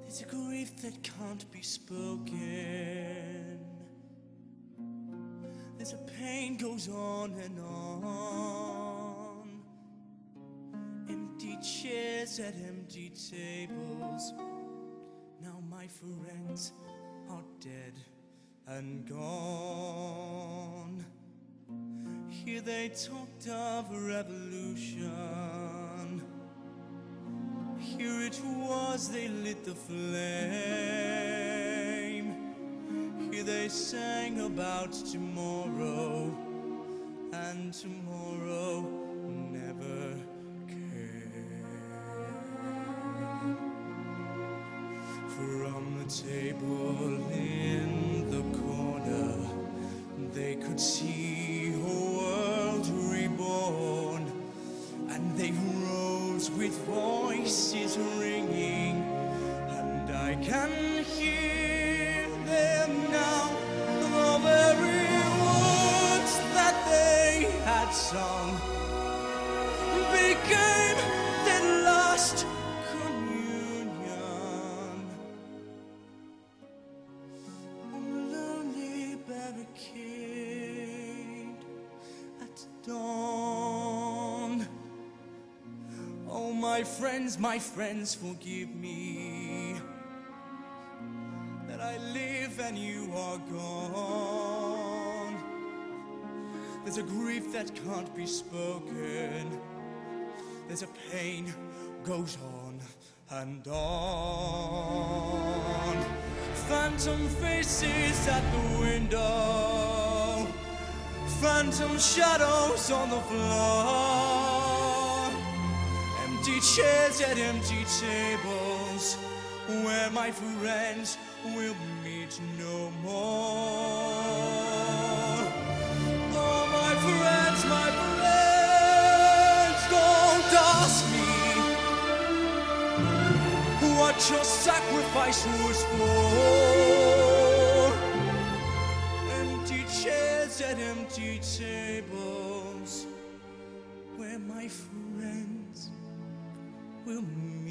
It's a grief that can't be spoken. There's a pain goes on and on. Empty chairs at empty tables. Now my friends are dead and gone. Here they talked of revolution. Here it was they lit the flame. Here they sang about tomorrow, and tomorrow never came. From the table in the corner, they could see a world reborn, and they rose with voices ringing, and I can hear them now. The very words that they had sung became their last communion. On a lonely barricade at dawn. Oh, my friends, forgive me that I live and you are gone. There's a grief that can't be spoken. There's a pain goes on and on. Phantom faces at the window, phantom shadows on the floor. Empty chairs at empty tables, where my friends will meet no more. Oh, my friends, don't ask me what your sacrifice was for. Empty chairs at empty tables, where my friends will meet